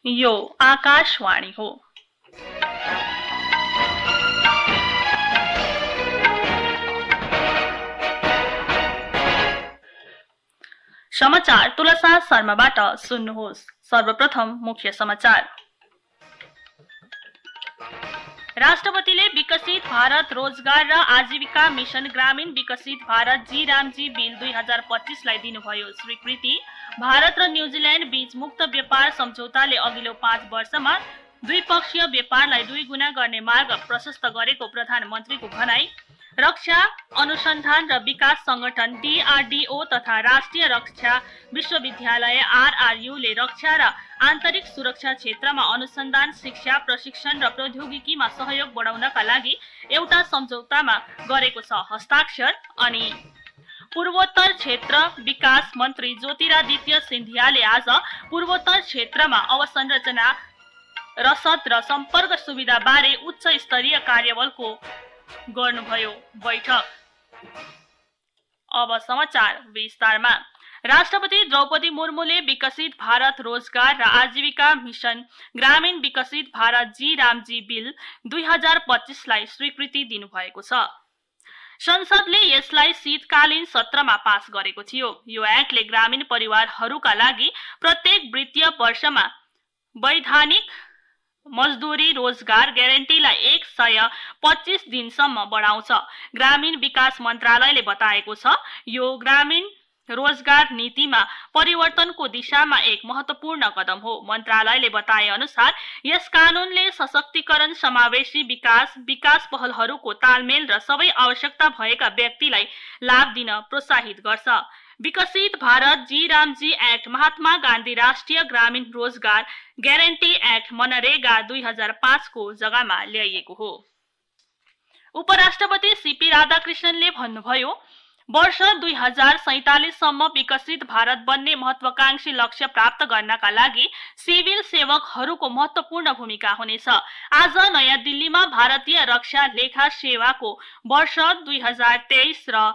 यो आकाशवाणी हो। समाचार तुलसा शर्माबाट सुन्नुहोस्। सर्वप्रथम मुख्य समाचार। राष्ट्रपतिले विकसित भारत रोजगार र आजीविका मिशन ग्रामीण विकसित भारत जी रामजी बिल 2025 लाई दिनुभयो स्वीकृति। भारत र न्यूजील्याण्ड बीच मुक्त व्यापार सम्झौताले अघिल्लो 5 वर्षमा द्विपक्षीय व्यापारलाई 2 गुणा गर्ने मार्ग प्रशस्त गरेको प्रधानमन्त्रीको भनाई। रक्षा अनुसन्धान र विकास संगठन DRDO तथा राष्ट्रिय रक्षा विश्वविद्यालय RRU ले रक्षा र आन्तरिक सुरक्षा क्षेत्रमा अनुसन्धान, शिक्षा, प्रशिक्षण र प्रौद्योगिकीमा सहयोग बढाउनका लागि एउटा सम्झौतामा गरेको छ हस्ताक्षर। अनि पूर्वोत्तर क्षेत्र विकास मन्त्री ज्योतिरादित्य सिन्धियाले आज पूर्वोत्तर क्षेत्रमा अवसंरचना, रसद र सम्पर्क सुविधा बारे उच्च स्तरीय कार्यबलको गर्नुभयो बैठक। अब समाचार विस्तारमा। राष्ट्रपति द्रौपदी मुर्मुले विकसित भारत रोजगार र आजीविका मिशन ग्रामीण विकसित भारत जी रामजी बिल 2025 लाई स्वीकृति दिनुभएको छ। संसदले यसलाई शीतकालीन सत्रमा पास गरेको थियो। यो एक्टले ग्रामीण परिवारहरूका लागि प्रत्येक वित्तीय वर्षमा वैधानिक मजदूरी रोजगार ग्यारेन्टीलाई 125 दिनसम्म बढाउँछ। ग्रामीण विकास मन्त्रालयले बताएको छ यो ग्रामीण रोजगार नीतिमा परिवर्तनको दिशामा एक महत्वपूर्ण कदम हो। मन्त्रालयले बताए अनुसार यस कानूनले सशक्तिकरण, समावेशी विकास पहलहरूको तालमेल र सबै आवश्यकता भएका व्यक्तिलाई लाभ दिन प्रोत्साहित गर्छ। विकसित Bharat G RAM G act Mahatma Gandhi राष्ट्रिय ग्रामीण रोजगार ग्यारेन्टी एक्ट मनरेगा 2005 को जग्गामा ल्याइएको हो। उपराष्ट्रपति सीपी राधाकृष्णनले भन्नुभयो वर्ष 2047 सम्म विकसित भारत बन्ने महत्वाकांक्षी लक्ष्य प्राप्त गर्नका लागि सिभिल सेवकहरूको महत्वपूर्ण भूमिका हुनेछ। आज नयाँ दिल्लीमा भारतीय रक्षा लेखा सेवाको वर्ष 2023 र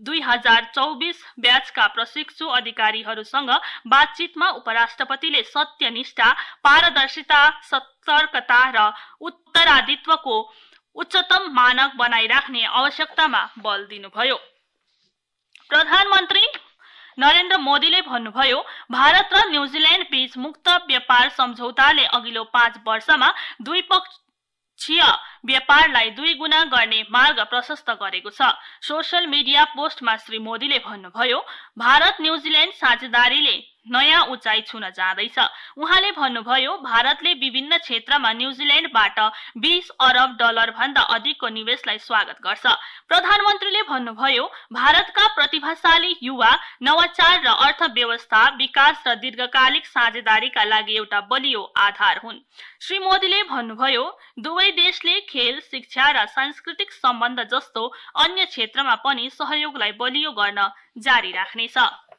2024 ब्याचका प्रशिक्षु अधिकारीहरूसँग बातचितमा उपराष्ट्रपतिले सत्यनिष्ठा, पारदर्शिता, सतर्कता र उत्तरादित्वको उच्चतम मानक बनाइराख्ने आवश्यकतामा बल दिनुभयो। प्रधानमन्त्री नरेन्द्र मोदीले भन्नुभयो भारत र न्यूजील्याण्ड बीच मुक्त व्यापार सम्झौताले अघिल्लो 5 वर्षमा द्विपक्षीय व्यापारलाई 2 गुणा गर्ने मार्ग प्रशस्त गरेको छ। सोशल मिडिया पोस्टमा श्री मोदीले भन्नुभयो भारत न्यूजील्याण्ड साझेदारीले नयाँ उचाइ छुन जाँदैछ। उहाँले भन्नुभयो भारतले विभिन्न क्षेत्रमा न्यूजील्याण्डबाट 20 अरब डलर भन्दा अधिकको निवेशलाई स्वागत गर्छ। प्रधानमन्त्रीले भन्नुभयो भारतका प्रतिभाशाली युवा नवाचार र अर्थव्यवस्था विकास र दीर्घकालिक साझेदारीका लागि एउटा बलियो आधार हुन्। श्री मोदीले भन्नुभयो दुवै देशले खेल, शिक्षा र सांस्कृतिक सम्बन्ध जस्तो अन्य क्षेत्रमा पनि सहयोगलाई बलियो गर्न जारी राख्नेछ।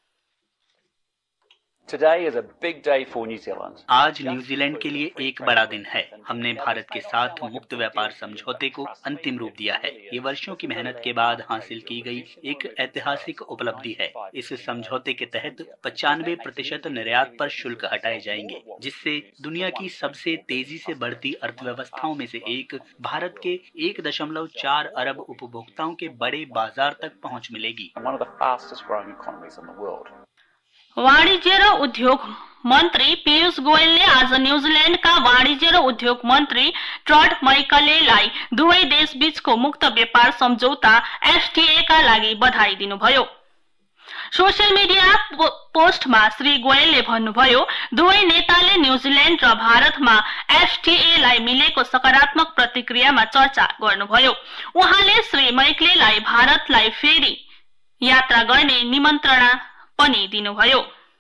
Today is a big day for New Zealand. आज न्यूजीलैंड के लिए एक बड़ा दिन है। हमने भारत के साथ मुक्त व्यापार समझौते को अंतिम रूप दिया है। ये वर्षों की मेहनत के बाद हासिल की गई एक ऐतिहासिक उपलब्धि है। इस समझौते के तहत 95% निर्यात पर शुल्क हटाए जाएंगे, जिससे दुनिया की सबसे तेजी से बढ़ती अर्थव्यवस्थाओं में से एक भारत के 1.4 अरब उपभोक्ताओं के बड़े बाजार तक पहुँच मिलेगी। One of the fastest growing economies in the world. वाणिज्य र उद्योग मन्त्री पीयूष गोयलले आज न्यूजील्याण्डका वाणिज्य र उद्योग मन्त्री ट्रड मैकलेलाई दुवै देश बीचको मुक्त व्यापार सम्झौता FTA का लागि बधाई दिनुभयो। सोशल मिडिया पोस्टमा श्री गोयलले भन्नुभयो दुवै नेताले न्यूजील्याण्ड र भारतमा FTA लाई मिलेको सकारात्मक प्रतिक्रियामा चर्चा गर्नुभयो। उहाँले श्री मैकलेलाई भारतलाई फेरि यात्रा गर्ने निमन्त्रणा पनि दिनुभयो।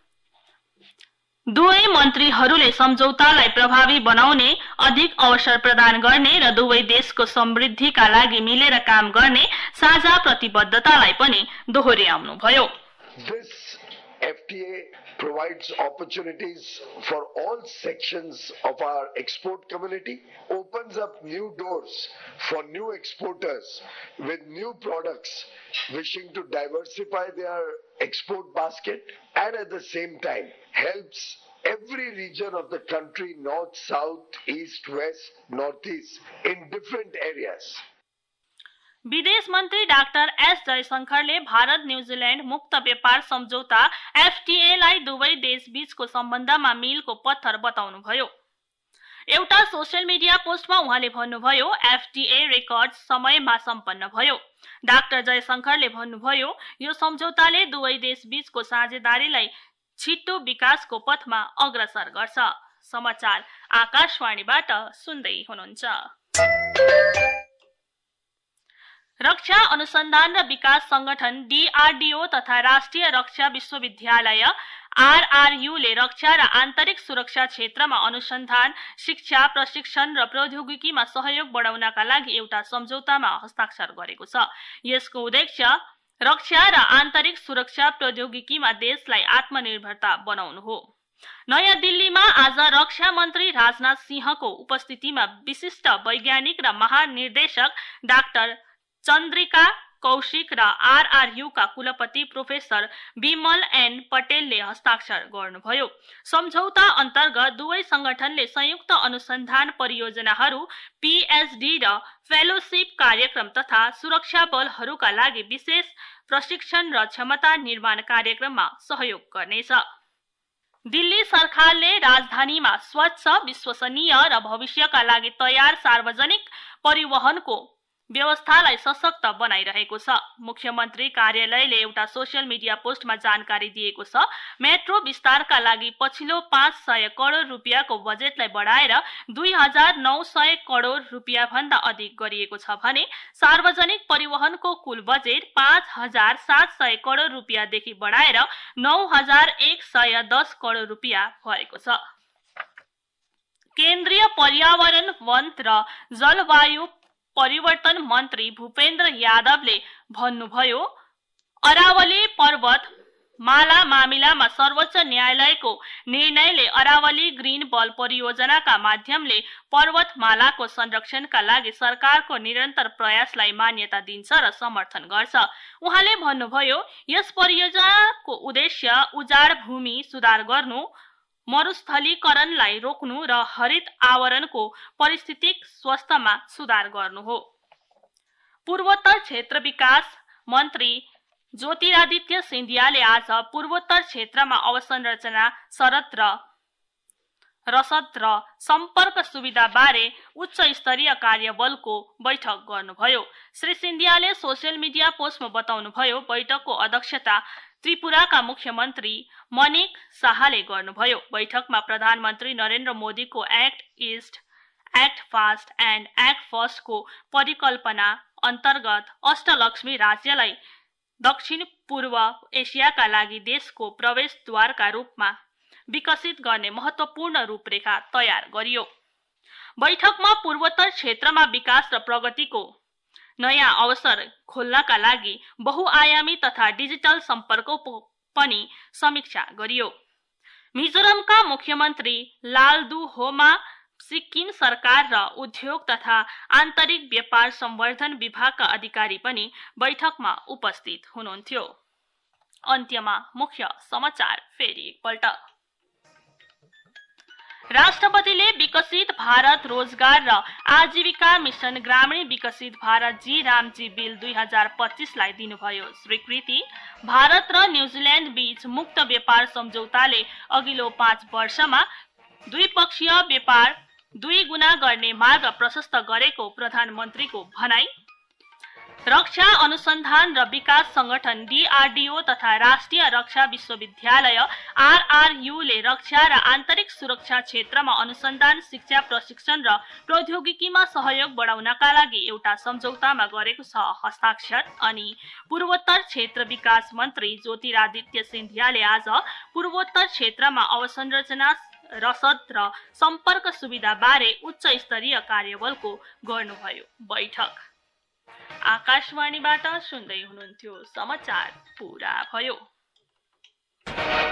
दुवै मन्त्रीहरूले सम्झौतालाई प्रभावी बनाउने, अधिक अवसर प्रदान गर्ने र दुवै देशको समृद्धिका लागि मिलेर काम गर्ने साझा प्रतिबद्धतालाई पनि दोहोर्याउनुभयो। This FTA provides opportunities for all sections of our export community, opens up new doors for new exporters with new products wishing to diversify their export basket, and at the same time helps every region of the country, north, south, east, west, northeast, in different areas. विदेश मन्त्री doctor S जयशंकरले Bharat New Zealand मुक्त व्यापार सम्झौता FTA लाई दुवै देश बीचको सम्बन्धमा मीलको पत्थर बताउनुभयो। एउटा सोशल मिडिया पोस्टमा उहाँले भन्नुभयो एफटीए रेकर्ड समयमा सम्पन्न भयो। डाक्टर जयशंकरले भन्नुभयो यो सम्झौताले दुवै देश बीचको साझेदारीलाई छिट्टो विकासको पथमा अग्रसर गर्छ। समाचार आकाशवाणीबाट सुन्दै हुनुहुन्छ। रक्षा अनुसन्धान र विकास संगठन डीआरडीओ तथा राष्ट्रिय रक्षा विश्वविद्यालय आरआरयूले रक्षा र आन्तरिक सुरक्षा क्षेत्रमा अनुसन्धान, शिक्षा, प्रशिक्षण र प्रौद्योगिकीमा सहयोग बढाउनका लागि एउटा सम्झौतामा हस्ताक्षर गरेको छ। यसको उद्देश्य रक्षा र आन्तरिक सुरक्षा प्रौद्योगिकीमा देशलाई आत्मनिर्भरता बनाउनु हो। नयाँ दिल्लीमा आज रक्षा मन्त्री राजनाथ सिंहको उपस्थितिमा विशिष्ट वैज्ञानिक र महानिर्देशक डाक्टर चन्द्रिका कौशिक र आरआरयू का कुलपति प्रोफेसर विमल एन पटेलले हस्ताक्षर गर्नुभयो। सम्झौता अन्तर्गत दुवै संगठनले संयुक्त अनुसन्धान परियोजनाहरू, पीएचडी र फेलोशिप कार्यक्रम तथा सुरक्षा बलहरूका लागि विशेष प्रशिक्षण र क्षमता निर्माण कार्यक्रममा सहयोग गर्नेछ। दिल्ली सरकारले राजधानीमा स्वच्छ, विश्वसनीय र भविष्यका लागि तयार सार्वजनिक परिवहनको व्यवस्थालाई सशक्त बनाइरहेको छ। मुख्यमन्त्री कार्यालयले एउटा सोशल मिडिया पोस्टमा जानकारी दिएको छ। मेट्रो विस्तारका लागि पछिल्लो 500 करोड रुपियाँको बजेटलाई बढाएर 2900 करोड रुपियाँ भन्दा अधिक गरिएको छ भने सार्वजनिक परिवहनको कुल बजेट 5700 करोड रुपियाँदेखि बढाएर 9110 करोड रुपियाँ भएको छ। केन्द्रीय पर्यावरण, वन र जलवायु परिवर्तन मन्त्री भूपेन्द्र यादवले भन्नुभयो अरावली पर्वत माला मामिलामा सर्वोच्च न्यायालयको निर्णयले अरावली ग्रीन बल परियोजनाका माध्यमले पर्वतमालाको संरक्षणका लागि सरकारको निरन्तर प्रयासलाई मान्यता दिन्छ र समर्थन गर्छ। उहाँले भन्नुभयो यस परियोजनाको उद्देश्य उजाड भूमि सुधार गर्नु, मरुस्थलीकरणलाई रोक्नु र हरित आवरणको पारिस्थितिक स्वास्थ्यमा सुधार गर्नु हो। पूर्वोत्तर क्षेत्र विकास मन्त्री ज्योतिरादित्य सिन्धियाले आज पूर्वोत्तर क्षेत्रमा अवसंरचना, रसद र सम्पर्क सुविधा बारे उच्च स्तरीय कार्यबलको बैठक गर्नुभयो। श्री सिन्धियाले सोशल मिडिया पोस्टमा बताउनुभयो बैठकको अध्यक्षता त्रिपुराका मुख्यमन्त्री मनिक शाहले गर्नुभयो। बैठकमा प्रधानमन्त्री नरेन्द्र मोदीको act east, act fast and act first को परिकल्पना अन्तर्गत अष्टलक्ष्मी राज्यलाई दक्षिण पूर्व एसियाका लागि देशको प्रवेशद्वारका रूपमा विकसित गर्ने महत्वपूर्ण रूपरेखा तयार गरियो। बैठकमा पूर्वोत्तर क्षेत्रमा विकास र प्रगतिको नयाँ अवसर खोल्नका लागि बहुआयामी तथा डिजिटल सम्पर्कको पनि समीक्षा गरियो। मिजोरमका मुख्यमन्त्री लालदुहोमा सिक्किम सरकार र उद्योग तथा आन्तरिक व्यापार संवर्धन विभागका अधिकारी पनि बैठकमा उपस्थित हुनुहुन्थ्यो। अन्त्यमा मुख्य समाचार फेरि एकपल्ट। राष्ट्रपतिले विकसित भारत रोजगार र आजीविका मिशन ग्रामीण विकसित भारत जी रामजी बिल 2025 लाई दिनुभयो स्वीकृति। भारत र न्यूजील्याण्ड बीच मुक्त व्यापार सम्झौताले अघिल्लो 5 वर्षमा द्विपक्षीय व्यापार 2 गुणा गर्ने मार्ग प्रशस्त गरेको प्रधानमन्त्रीको भनाई। रक्षा अनुसन्धान र विकास संगठन डीआरडीओ तथा राष्ट्रिय रक्षा विश्वविद्यालय आरआरयूले रक्षा र आन्तरिक सुरक्षा क्षेत्रमा अनुसन्धान, शिक्षा, प्रशिक्षण र प्रौद्योगिकीमा सहयोग बढाउनका लागि एउटा सम्झौतामा गरेको छ हस्ताक्षर। अनि पूर्वोत्तर क्षेत्र विकास मन्त्री ज्योतिरादित्य सिन्धियाले आज पूर्वोत्तर क्षेत्रमा अवसंरचना, रसद र सम्पर्क सुविधा बारे उच्च स्तरीय कार्यबलको गर्नुभयो बैठक। आकाशवाणीबाट सुन्दै हुनुहुन्थ्यो समाचार पूरा भयो।